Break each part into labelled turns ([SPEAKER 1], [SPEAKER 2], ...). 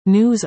[SPEAKER 1] News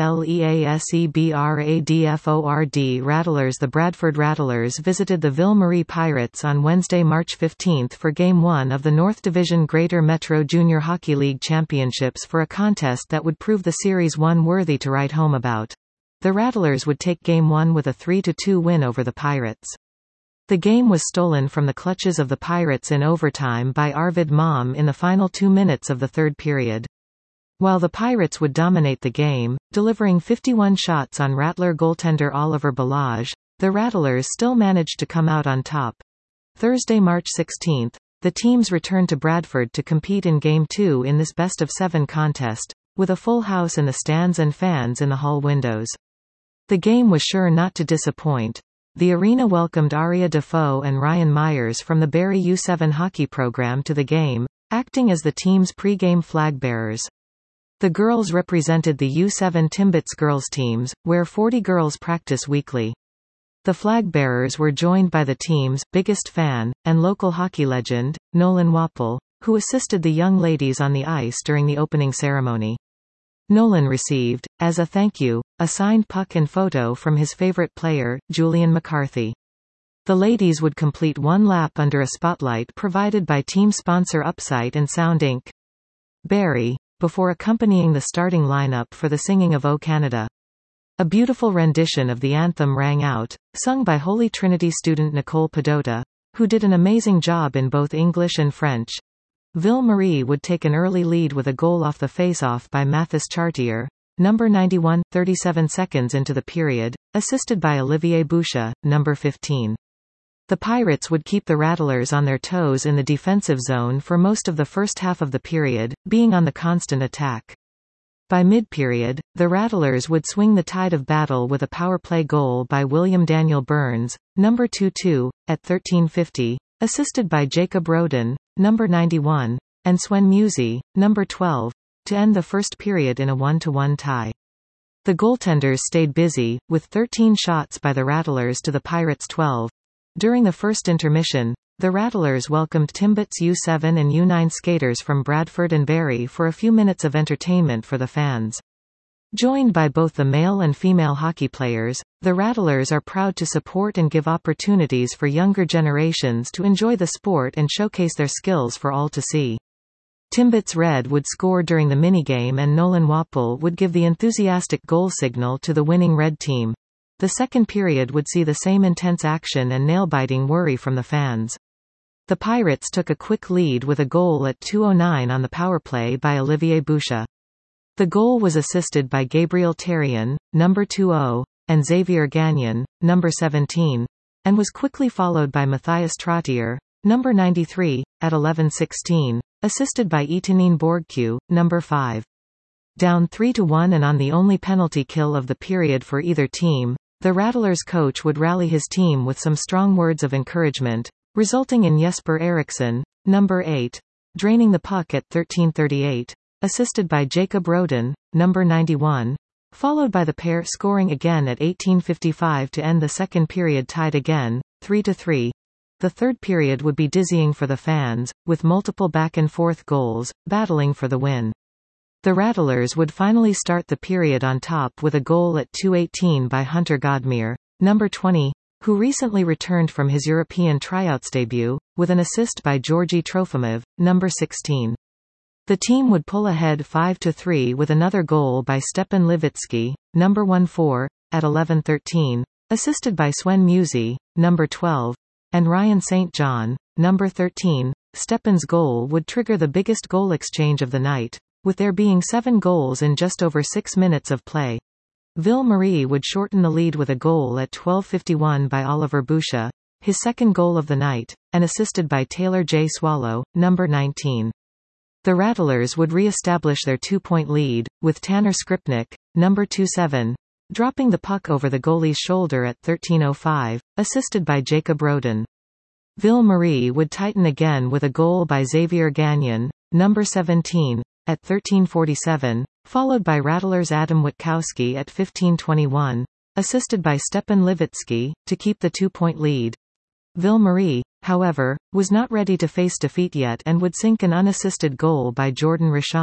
[SPEAKER 1] RELEASEBRADFORD Rattlers The Bradford Rattlers visited the Ville Marie Pirates on Wednesday, March 15 for Game 1 of the North Division Greater Metro Junior Hockey League Championships for a contest that would prove the Series 1 worthy to write home about. The Rattlers would take Game 1 with a 3-2 win over the Pirates. The game was stolen from the clutches of the Pirates in overtime by Arvid Malm in the final 2 minutes of the third period. While the Pirates would dominate the game, delivering 51 shots on Rattler goaltender Oliver Balazs, the Rattlers still managed to come out on top. Thursday, March 16, the teams returned to Bradford to compete in Game 2 in this best-of-7 contest, with a full house in the stands and fans in the hall windows. The game was sure not to disappoint. The arena welcomed Aria Defoe and Ryan Myers from the Barrie U7 hockey program to the game, acting as the team's pre-game flag bearers. The girls represented the U7 Timbits girls teams, where 40 girls practice weekly. The flag bearers were joined by the team's biggest fan, and local hockey legend, Nolan Wapple, who assisted the young ladies on the ice during the opening ceremony. Nolan received, as a thank you, a signed puck and photo from his favorite player, Julian McCarthy. The ladies would complete one lap under a spotlight provided by team sponsor Upsite and Sound Inc. Barrie, before accompanying the starting lineup for the singing of O Canada. A beautiful rendition of the anthem rang out, sung by Holy Trinity student Nicole Padota, who did an amazing job in both English and French. Ville Marie would take an early lead with a goal off the face-off by Mathis Chartier, number 91, 37 seconds into the period, assisted by Olivier Boucher, number 15. The Pirates would keep the Rattlers on their toes in the defensive zone for most of the first half of the period, being on the constant attack. By mid-period, the Rattlers would swing the tide of battle with a power play goal by William Daniel Burns, number 22, at 13:50, assisted by Jacob Roden, number 91, and Swen Musi, number 12, to end the first period in a 1-1 tie. The goaltenders stayed busy, with 13 shots by the Rattlers to the Pirates' 12. During the first intermission, the Rattlers welcomed Timbits U7 and U9 skaters from Bradford and Barrie for a few minutes of entertainment for the fans. Joined by both the male and female hockey players, the Rattlers are proud to support and give opportunities for younger generations to enjoy the sport and showcase their skills for all to see. Timbits Red would score during the minigame and Nolan Wapple would give the enthusiastic goal signal to the winning Red team. The second period would see the same intense action and nail-biting worry from the fans. The Pirates took a quick lead with a goal at 2:09 on the powerplay by Olivier Boucher. The goal was assisted by Gabriel Terrien, number 20, and Xavier Gagnon, number 17, and was quickly followed by Matthias Trottier, number 93, at 11:16, assisted by Etanine Bourgcu, number 5. Down 3-1 and on the only penalty kill of the period for either team, the Rattlers coach would rally his team with some strong words of encouragement, resulting in Jesper Eriksson, number 8, draining the puck at 13:38, assisted by Jacob Roden, number 91, followed by the pair scoring again at 18:55 to end the second period tied again, 3-3. The third period would be dizzying for the fans, with multiple back-and-forth goals, battling for the win. The Rattlers would finally start the period on top with a goal at 2:18 by Hunter Godmere, number 20, who recently returned from his European tryouts debut, with an assist by Georgi Trofimov, number 16. The team would pull ahead 5-3 with another goal by Stepan Levitsky, number 14, at 11:13, assisted by Swen Musi, number 12, and Ryan St. John, number 13. Stepan's goal would trigger the biggest goal exchange of the night, with there being 7 goals in just over 6 minutes of play. Ville Marie would shorten the lead with a goal at 12:51 by Oliver Boucher, his second goal of the night, and assisted by Taylor J. Swallow, number 19. The Rattlers would re-establish their 2-point lead, with Tanner Skripnik, number 27, dropping the puck over the goalie's shoulder at 13:05, assisted by Jacob Roden. Ville Marie would tighten again with a goal by Xavier Gagnon, number 17, at 13:47, followed by Rattlers' Adam Witkowski at 15:21, assisted by Stepan Levitsky, to keep the 2-point lead. Ville Marie, however, was not ready to face defeat yet and would sink an unassisted goal by Jordan Richaun,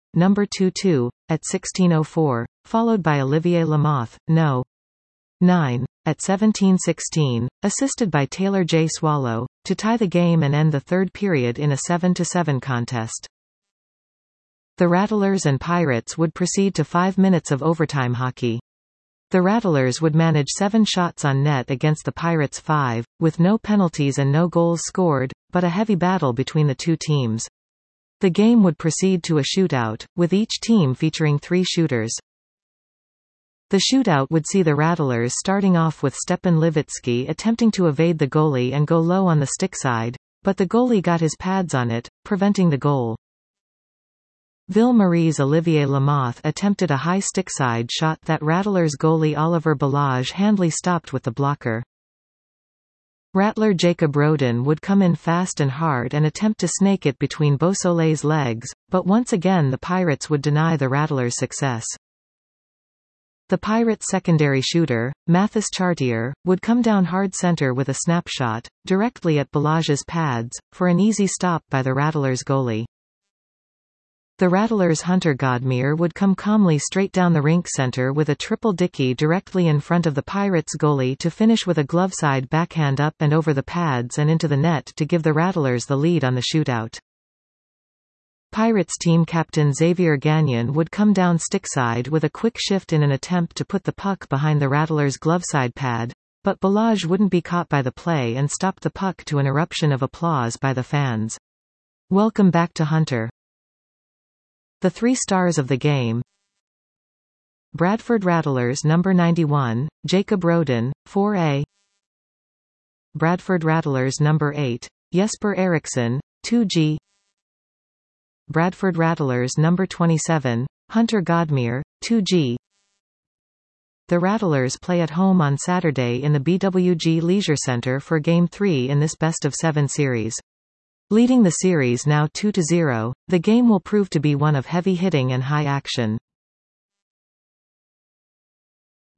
[SPEAKER 1] number 2-2, at 16:04, followed by Olivier Lamoth, no. 9, at 17:16, assisted by Taylor J. Swallow, to tie the game and end the third period in a 7-7 contest. The Rattlers and Pirates would proceed to 5 minutes of overtime hockey. The Rattlers would manage 7 shots on net against the Pirates' 5, with no penalties and no goals scored, but a heavy battle between the two teams. The game would proceed to a shootout, with each team featuring 3 shooters. The shootout would see the Rattlers starting off with Stepan Levitsky attempting to evade the goalie and go low on the stick side, but the goalie got his pads on it, preventing the goal. Ville Marie's Olivier Lamoth attempted a high stickside shot that Rattlers goalie Oliver Balazs handily stopped with the blocker. Rattler Jacob Rodin would come in fast and hard and attempt to snake it between Beausoleil's legs, but once again the Pirates would deny the Rattlers' success. The Pirates' secondary shooter, Mathis Chartier, would come down hard center with a snapshot, directly at Balazs' pads, for an easy stop by the Rattlers goalie. The Rattlers' Hunter Godmere would come calmly straight down the rink center with a triple dicky directly in front of the Pirates goalie to finish with a gloveside backhand up and over the pads and into the net to give the Rattlers the lead on the shootout. Pirates team captain Xavier Gagnon would come down stickside with a quick shift in an attempt to put the puck behind the Rattlers' gloveside pad, but Balazs wouldn't be caught by the play and stopped the puck to an eruption of applause by the fans. Welcome back to Hunter. The 3 stars of the game: Bradford Rattlers number 91, Jacob Rodin, 4A. Bradford Rattlers number 8, Jesper Eriksson, 2G. Bradford Rattlers number 27, Hunter Godmere, 2G. The Rattlers play at home on Saturday in the BWG Leisure Centre for Game 3 in this best-of-7 series. Leading the series now 2-0, the game will prove to be one of heavy hitting and high action.